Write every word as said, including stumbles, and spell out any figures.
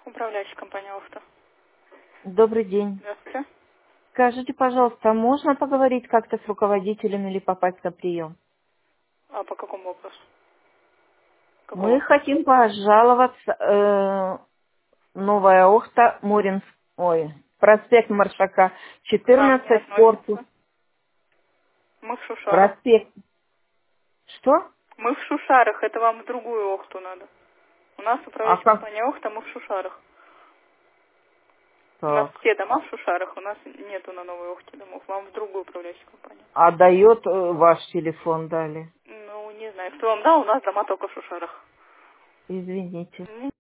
Управляющая компания «Охта». Добрый день. Здравствуйте. Скажите, пожалуйста, а можно поговорить как-то с руководителем или попасть на прием? А по какому вопросу? Мы Какого? хотим пожаловаться. Э, Новая Охта, Муринск, ой, проспект Маршака, К нам не четырнадцать, корпус, относится. Мы в Шушарах. проспект. Что? Мы в Шушарах, это вам в другую Охту надо. У нас А управляющая как компания «Охта», мы в Шушарах. У нас так? все дома в Шушарах, у нас нету на Новой Охте домов. Вам в другую управляющую компанию. А дает э, ваш телефон дали? Ну, не знаю, кто вам дал, у нас дома только в Шушарах. Извините.